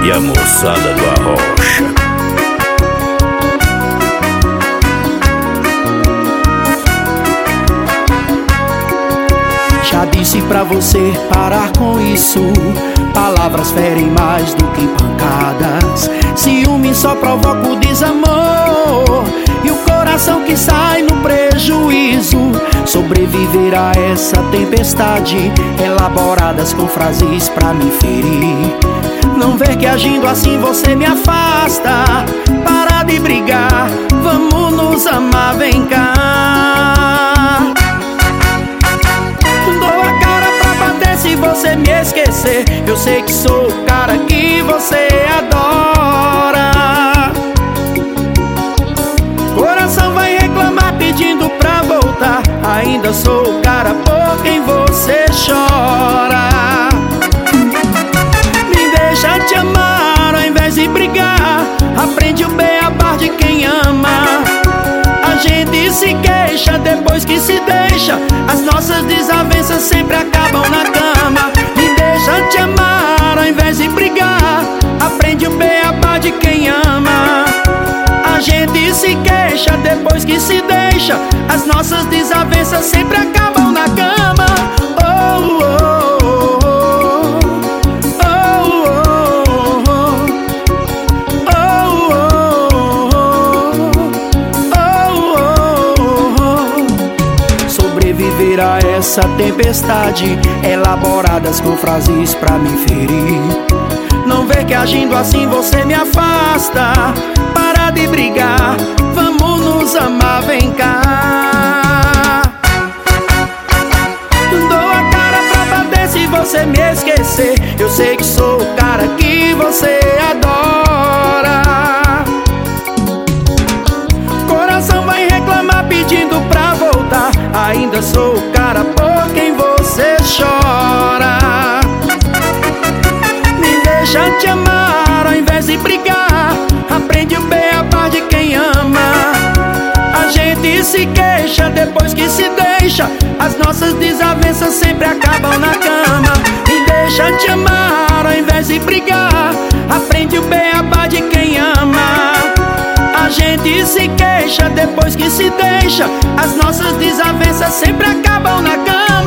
e a moçada do Arrocha. Já disse pra você parar com isso. Palavras ferem mais do que pancadas. Ciúme só provoca o desamor e o coração que sai no prejuízo. Sobreviver a essa tempestade, elaboradas com frases pra me ferir. Não ver que agindo assim você me afasta. Para de brigar, vamos nos amar, vem cá. Se você me esquecer, eu sei que sou o cara que você adora. Coração vai reclamar pedindo pra voltar. Ainda sou o cara por quem você chora. Me deixa te amar ao invés de brigar. Aprende o beabá de quem ama. A gente se queixa depois que se deixa. As nossas desavenças sempre acabam na cama. Me deixa te amar ao invés de brigar. Aprende o beabá de quem ama. A gente se queixa depois que se deixa. As nossas desavenças sempre acabam na cama. Oh, oh, oh, oh. Sobreviver a essa tempestade, elaboradas com frases pra me ferir. Não ver que agindo assim você me afasta. Para de brigar, vamos nos amar, vem cá. Dou a cara pra bater se você me esquecer. Eu sei que sou o cara que você adora. Coração vai reclamar pedindo pra voltar. Ainda sou o cara por quem você chora. Me deixa te amar ao invés de brigar. Aprende o beabá de quem ama. A gente se queixa depois que se deixa. As nossas desavenças sempre acabam na cama. Me deixa te amar ao invés de brigar. Aprende o beabá de quem ama. A gente se queixa depois que se deixa. As nossas desavenças sempre acabam na cama.